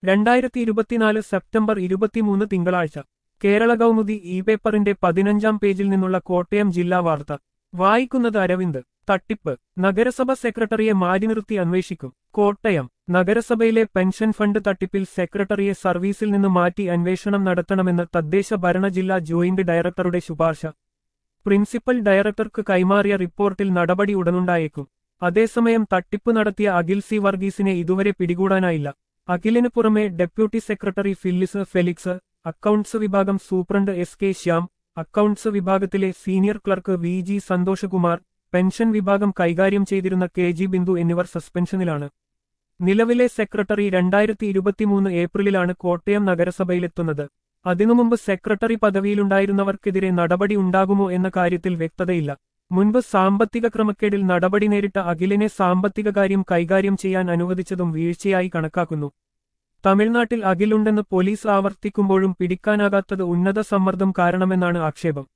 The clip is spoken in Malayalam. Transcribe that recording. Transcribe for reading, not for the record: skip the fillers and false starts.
2024 സെപ്റ്റംബർ 23 തിങ്കളാഴ്ച കേരള കൗമുദി ഇ പേപ്പറിന്റെ 15-ാം പേജിൽ നിന്നുള്ള കോട്ടയം ജില്ലാ വാർത്ത വായിക്കുന്നത് അരവിന്ദ്. തട്ടിപ്പ് നഗരസഭ സെക്രട്ടറിയെ മാറ്റി നിർത്തി അന്വേഷിക്കും. കോട്ടയം നഗരസഭയിലെ പെൻഷൻ ഫണ്ട് തട്ടിപ്പിൽ സെക്രട്ടറിയെ സർവീസിൽ നിന്ന് മാറ്റി അന്വേഷണം നടത്തണമെന്ന് തദ്ദേശ ഭരണ ജില്ലാ ജോയിന്റ് ഡയറക്ടറുടെ ശുപാർശ. പ്രിൻസിപ്പൽ ഡയറക്ടർക്ക് കൈമാറിയ റിപ്പോർട്ടിൽ നടപടി ഉടനുണ്ടായേക്കും. അതേസമയം തട്ടിപ്പ് നടത്തിയ അഖിൽ സി വർഗീസിനെ ഇതുവരെ പിടികൂടാനായില്ല. അഖിലിന് പുറമെ deputy secretary Phyllis Felix, accounts വിഭാഗം superintendent S K Shyam, accounts വിഭാഗത്തിലെ senior clerk V G Santhoshkumar, pension വിഭാഗം കൈകാര്യം ചെയ്തിരുന്ന കെ ജി ബിന്ദു എന്നിവർ സസ്പെൻഷനിലാണ്. നിലവിലെ സെക്രട്ടറി 2023 ഏപ്രിലിലാണ് കോട്ടയം നഗരസഭയിലെത്തുന്നത്. അതിനുമുമ്പ് സെക്രട്ടറി പദവിയിലുണ്ടായിരുന്നവർക്കെതിരെ നടപടി ഉണ്ടാകുമോ എന്ന കാര്യത്തിൽ വ്യക്തതയില്ല. മുൻപ് സാമ്പത്തിക ക്രമക്കേടിൽ നടപടി നേരിട്ട അഖിലിനെ സാമ്പത്തിക കാര്യം കൈകാര്യം ചെയ്യാൻ അനുവദിച്ചതും വീഴ്ചയായി കണക്കാക്കുന്നു. തമിഴ്നാട്ടിൽ അഖിലുണ്ടെന്ന് പോലീസ് ആവർത്തിക്കുമ്പോഴും പിടിക്കാനാകാത്തത് ഉന്നത സമ്മർദ്ദം കാരണമെന്നാണ് ആക്ഷേപം.